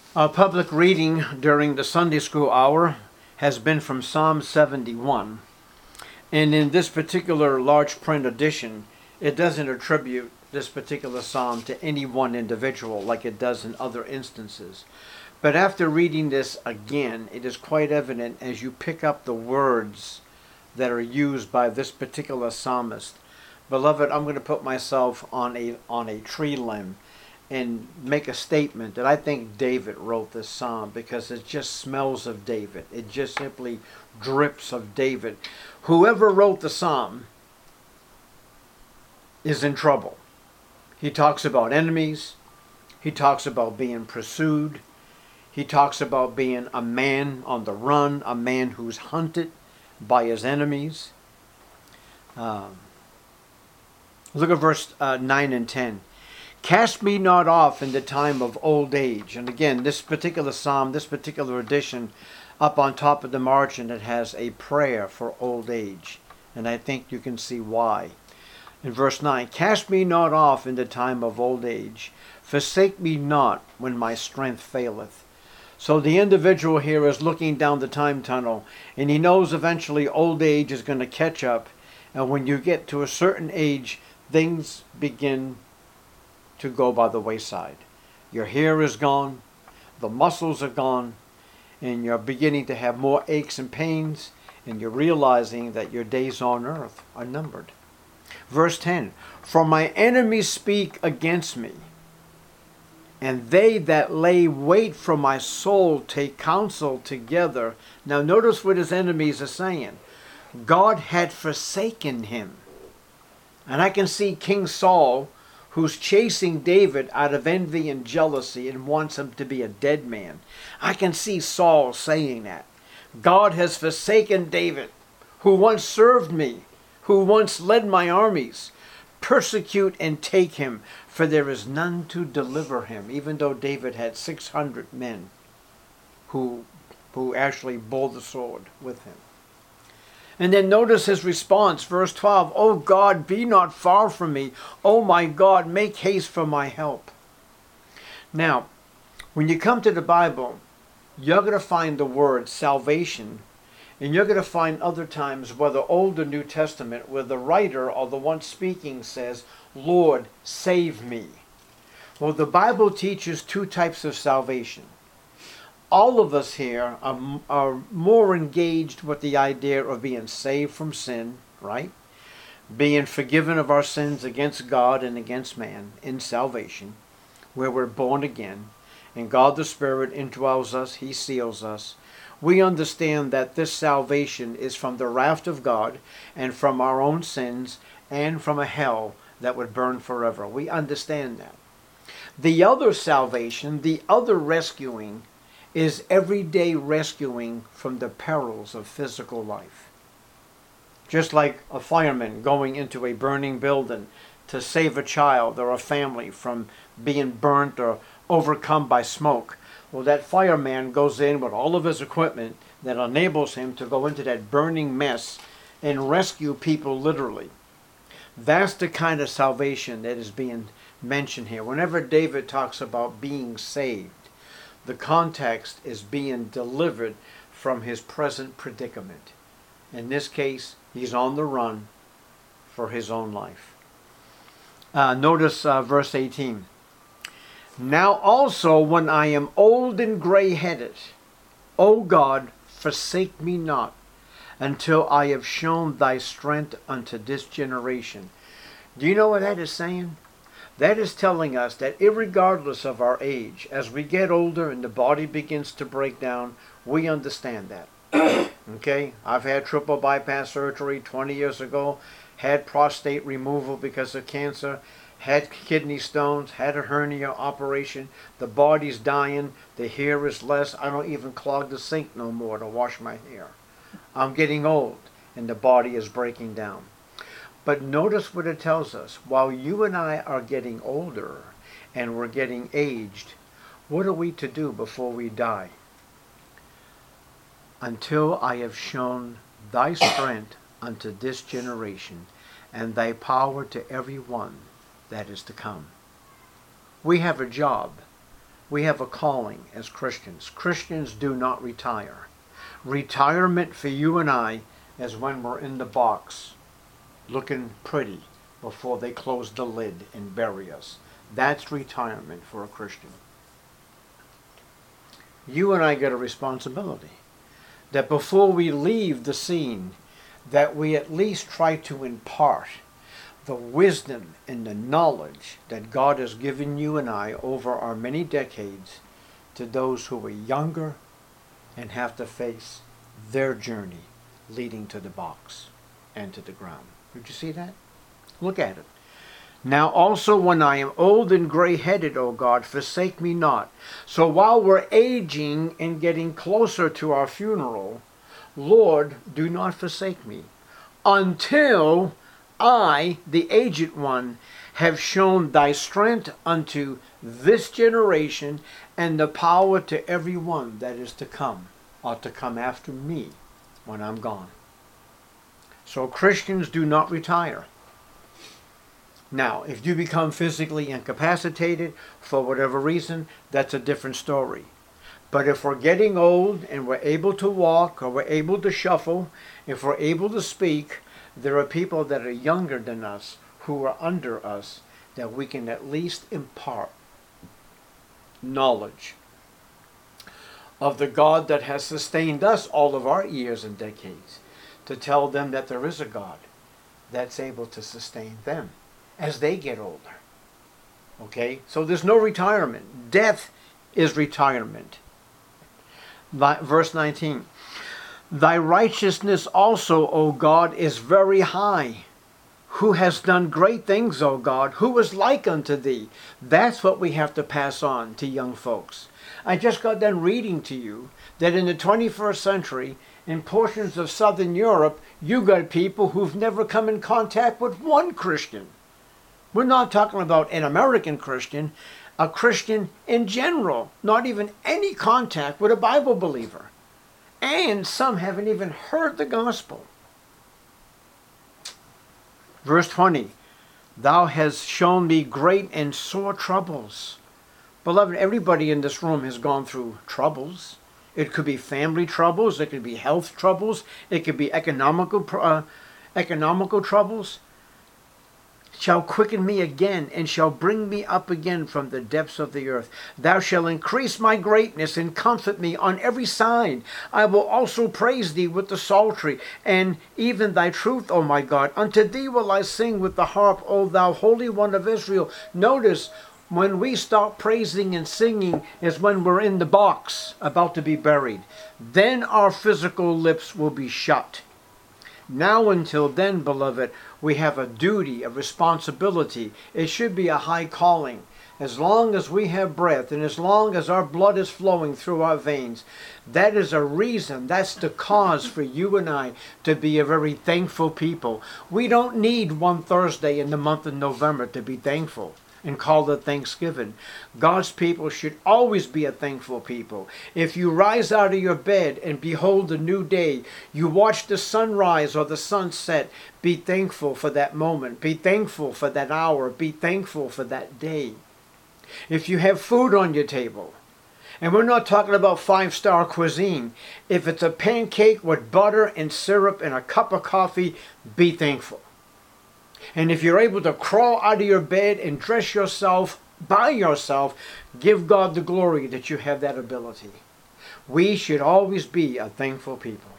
Our public reading during the Sunday school hour has been from Psalm 71. And in this particular large print edition, it doesn't attribute this particular psalm to any one individual like it does in other instances. But after reading this again, it is quite evident as you pick up the words that are used by this particular psalmist. Beloved, I'm going to put myself on a tree limb and make a statement that I think David wrote this psalm because it just smells of David. It just simply drips of David. Whoever wrote the psalm is in trouble. He talks about enemies. He talks about being pursued. He talks about being a man on the run, a man who's hunted by his enemies. Look at verse 9 and 10. Cast me not off in the time of old age. And again, this particular psalm, this particular edition, up on top of the margin, it has a prayer for old age. And I think you can see why. In verse 9, cast me not off in the time of old age. Forsake me not when my strength faileth. So the individual here is looking down the time tunnel, and he knows eventually old age is going to catch up. And when you get to a certain age, things begin to go by the wayside. Your hair is gone, the muscles are gone, and you're beginning to have more aches and pains, and you're realizing that your days on earth are numbered. Verse 10, for my enemies speak against me, and they that lay wait for my soul take counsel together. Now notice what his enemies are saying. God had forsaken him. And I can see King Saul, who's chasing David out of envy and jealousy and wants him to be a dead man. I can see Saul saying that. God has forsaken David, who once served me, who once led my armies. Persecute and take him, for there is none to deliver him, even though David had 600 men who actually bore the sword with him. And then notice his response, verse 12, O God, be not far from me. O my God, make haste for my help. Now, when you come to the Bible, you're going to find the word salvation, and you're going to find other times, whether Old or New Testament, where the writer or the one speaking says, Lord, save me. Well, the Bible teaches two types of salvation. All of us here are more engaged with the idea of being saved from sin, right? Being forgiven of our sins against God and against man in salvation, where we're born again, and God the Spirit indwells us, He seals us. We understand that this salvation is from the wrath of God and from our own sins and from a hell that would burn forever. We understand that. The other salvation, the other rescuing, is everyday rescuing from the perils of physical life. Just like a fireman going into a burning building to save a child or a family from being burnt or overcome by smoke. Well, that fireman goes in with all of his equipment that enables him to go into that burning mess and rescue people literally. That's the kind of salvation that is being mentioned here. Whenever David talks about being saved, the context is being delivered from his present predicament. In this case, he's on the run for his own life. Notice verse 18. Now also when I am old and gray-headed, O God, forsake me not, until I have shown thy strength unto this generation. Do you know what that is saying? That is telling us that irregardless of our age, as we get older and the body begins to break down, we understand that. Okay? I've had triple bypass surgery 20 years ago, had prostate removal because of cancer, had kidney stones, had a hernia operation. The body's dying, the hair is less. I don't even clog the sink no more to wash my hair. I'm getting old and the body is breaking down. But notice what it tells us. While you and I are getting older and we're getting aged, what are we to do before we die? Until I have shown thy strength unto this generation, and thy power to every one that is to come. We have a job. We have a calling as Christians. Christians do not retire. Retirement for you and I is when we're in the box looking pretty before they close the lid and bury us. That's retirement for a Christian. You and I get a responsibility that before we leave the scene, that we at least try to impart the wisdom and the knowledge that God has given you and I over our many decades to those who are younger and have to face their journey leading to the box and to the ground. Did you see that? Look at it. Now also when I am old and gray-headed, O God, forsake me not. So while we're aging and getting closer to our funeral, Lord, do not forsake me until I, the aged one, have shown thy strength unto this generation and the power to every one that is to come, or to come after me when I'm gone. So Christians do not retire. Now, if you become physically incapacitated for whatever reason, that's a different story. But if we're getting old and we're able to walk or we're able to shuffle, if we're able to speak, there are people that are younger than us who are under us that we can at least impart knowledge of the God that has sustained us all of our years and decades, to tell them that there is a God that's able to sustain them as they get older. Okay? So there's no retirement. Death is retirement. Verse 19. Thy righteousness also, O God, is very high. Who has done great things, O God? Who is like unto thee? That's what we have to pass on to young folks. I just got done reading to you that in the 21st century, in portions of Southern Europe, you got people who've never come in contact with one Christian. We're not talking about an American Christian, a Christian in general, not even any contact with a Bible believer. And some haven't even heard the gospel. Verse 20, thou hast shown me great and sore troubles. Beloved, everybody in this room has gone through troubles. It could be family troubles, it could be health troubles, it could be economical troubles. Shall quicken me again, and shall bring me up again from the depths of the earth. Thou shalt increase my greatness, and comfort me on every side. I will also praise thee with the psaltery, and even thy truth, O my God. Unto thee will I sing with the harp, O thou Holy One of Israel. Notice, when we stop praising and singing is when we're in the box, about to be buried. Then our physical lips will be shut. Now until then, beloved, we have a duty, a responsibility. It should be a high calling. As long as we have breath and as long as our blood is flowing through our veins, that is a reason, that's the cause for you and I to be a very thankful people. We don't need one Thursday in the month of November to be thankful and call it Thanksgiving. God's people should always be a thankful people. If you rise out of your bed and behold a new day, you watch the sunrise or the sunset, be thankful for that moment. Be thankful for that hour. Be thankful for that day. If you have food on your table, and we're not talking about five-star cuisine, if it's a pancake with butter and syrup and a cup of coffee, be thankful. And if you're able to crawl out of your bed and dress yourself by yourself, give God the glory that you have that ability. We should always be a thankful people.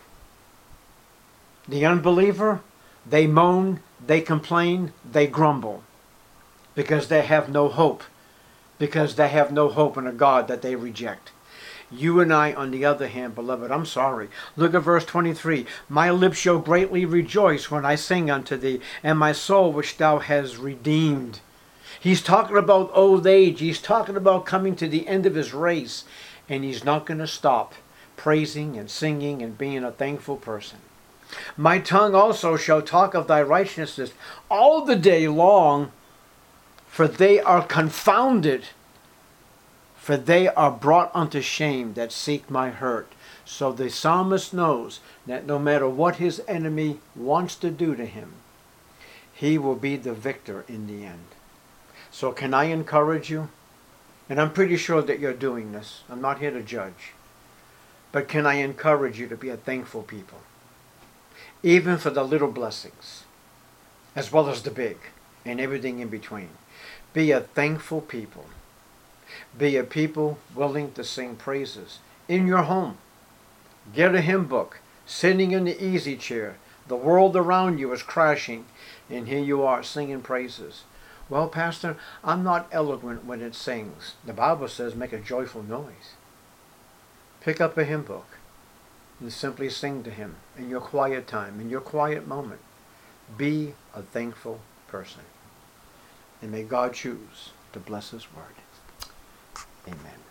The unbeliever, they moan, they complain, they grumble because they have no hope. Because they have no hope in a God that they reject. You and I, on the other hand, beloved, I'm sorry. Look at verse 23. My lips shall greatly rejoice when I sing unto thee, and my soul which thou hast redeemed. He's talking about old age. He's talking about coming to the end of his race. And he's not going to stop praising and singing and being a thankful person. My tongue also shall talk of thy righteousness all the day long, for they are confounded. For they are brought unto shame that seek my hurt. So the psalmist knows that no matter what his enemy wants to do to him, he will be the victor in the end. So can I encourage you? And I'm pretty sure that you're doing this. I'm not here to judge. But can I encourage you to be a thankful people? Even for the little blessings, as well as the big, and everything in between. Be a thankful people. Be a people willing to sing praises in your home. Get a hymn book, sitting in the easy chair. The world around you is crashing, and here you are singing praises. Well, Pastor, I'm not eloquent when it sings. The Bible says make a joyful noise. Pick up a hymn book and simply sing to Him in your quiet time, in your quiet moment. Be a thankful person. And may God choose to bless His word. Amen.